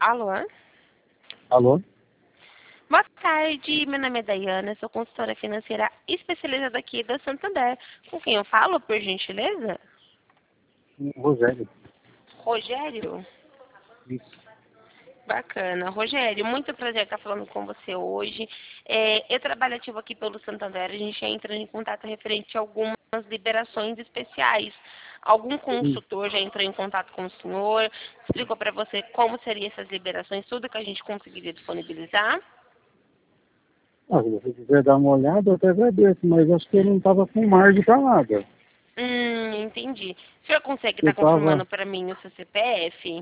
Alô? Alô? Boa tarde, meu nome é Daiana, sou consultora financeira especializada aqui da Santander. Com quem eu falo, por gentileza? Rogério. Rogério? Isso. Bacana. Rogério, muito prazer estar falando com você hoje. Eu trabalho ativo aqui pelo Santander, a gente entra em contato referente a algumas liberações especiais. Algum consultor já entrou em contato com o senhor, explicou para você como seriam essas liberações, tudo que a gente conseguiria disponibilizar? Ah, se você quiser dar uma olhada, eu até agradeço, mas acho que eu não estava com margem para nada. Entendi. O senhor consegue Eu estar estava confirmando para mim o seu CPF?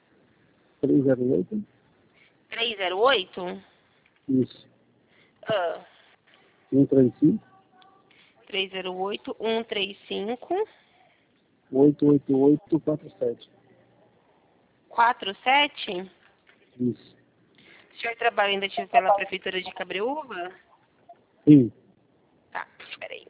308. 308? Isso. Ah, 135 308 135 88847. 47? Isso. O senhor trabalha ainda ativo pela Prefeitura de Cabreúva? Sim. Tá, peraí.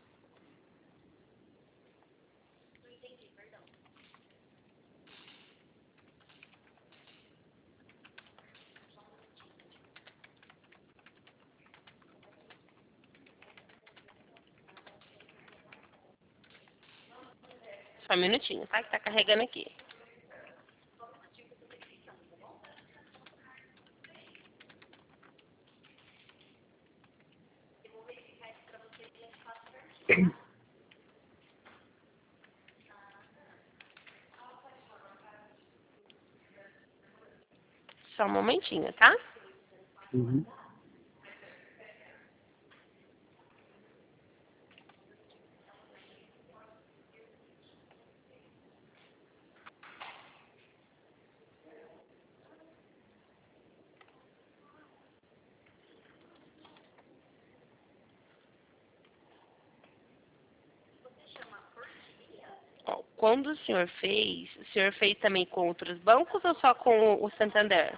Só um minutinho, tá? Que tá carregando aqui. Só um momentinho, tá? Uhum. Ó, quando o senhor fez também com outros bancos ou só com o Santander?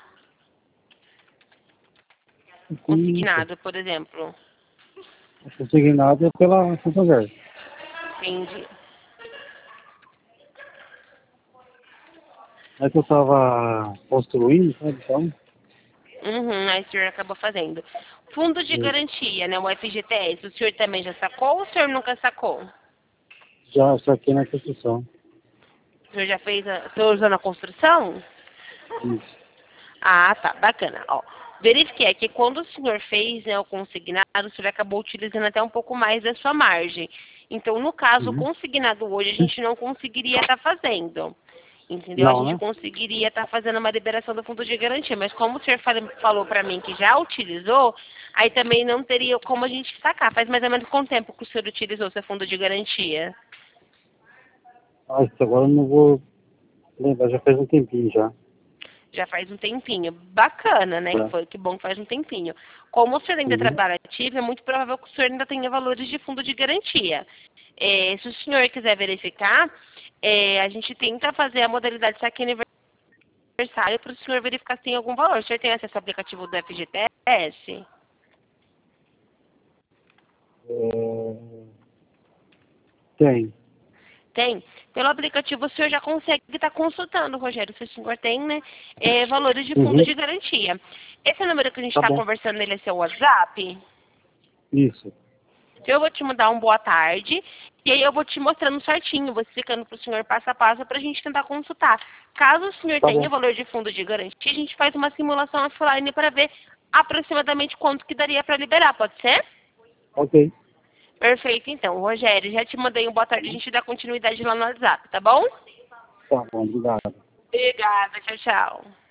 Isso. Consignado, por exemplo. A consignado é pela Santander. Entendi. É que eu estava construindo, sabe? Então, Aí o senhor acabou fazendo. Fundo de eu garantia, né? O FGTS, o senhor também já sacou ou o senhor nunca sacou? já saquei na construção. O senhor já fez o senhor usou na construção? Isso. Ah, tá, bacana. Ó, verifiquei aqui quando o senhor fez, né, o consignado, o senhor acabou utilizando até um pouco mais da sua margem. Então, no caso, o Uhum. consignado hoje a gente não conseguiria estar fazendo. Entendeu? A Não, gente né? conseguiria estar fazendo uma liberação do fundo de garantia, mas como o senhor falou para mim que já utilizou, aí também não teria como a gente sacar. Faz mais ou menos quanto tempo que o senhor utilizou seu fundo de garantia? Ah, isso agora eu não vou lembrar, já faz um tempinho já. Já faz um tempinho. Bacana, né? Tá. Que bom que faz um tempinho. Como o senhor ainda Uhum. trabalha ativo, é muito provável que o senhor ainda tenha valores de fundo de garantia. Se o senhor quiser verificar, a gente tenta fazer a modalidade saque aniversário para o senhor verificar se tem algum valor. O senhor tem acesso ao aplicativo do FGTS? É... Tem. Tem. Pelo aplicativo o senhor já consegue estar consultando, Rogério, se o senhor tem, né, valores de fundo Uhum. de garantia. Esse número que a gente Tá está bom. conversando, ele é seu WhatsApp? Isso. Eu vou te mandar um boa tarde e aí eu vou te mostrando certinho, vou explicando para o senhor passo a passo para a gente tentar consultar. Caso o senhor Tá tenha bom. valor de fundo de garantia, a gente faz uma simulação offline para ver aproximadamente quanto que daria para liberar, pode ser? Ok. Perfeito, então. Rogério, já te mandei um boa tarde, a gente dá continuidade lá no WhatsApp, tá bom? Tá bom, obrigado. Obrigada, tchau, tchau.